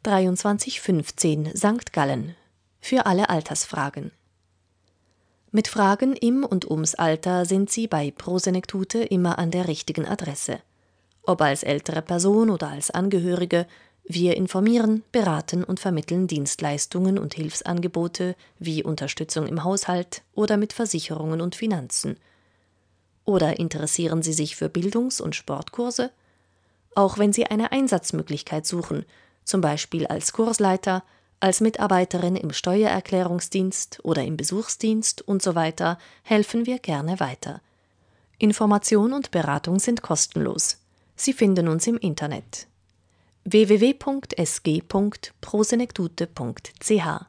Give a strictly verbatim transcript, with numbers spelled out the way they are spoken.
dreiundzwanzig fünfzehn Sankt Gallen. Für alle Altersfragen. Mit Fragen im und ums Alter sind Sie bei Prosenektute immer an der richtigen Adresse. Ob als ältere Person oder als Angehörige, wir informieren, beraten und vermitteln Dienstleistungen und Hilfsangebote wie Unterstützung im Haushalt oder mit Versicherungen und Finanzen. Oder interessieren Sie sich für Bildungs- und Sportkurse? Auch wenn Sie eine Einsatzmöglichkeit suchen, zum Beispiel als Kursleiter, als Mitarbeiterin im Steuererklärungsdienst oder im Besuchsdienst und so weiter, helfen wir gerne weiter. Information und Beratung sind kostenlos. Sie finden uns im Internet w w w punkt s g punkt prosenektute punkt c h.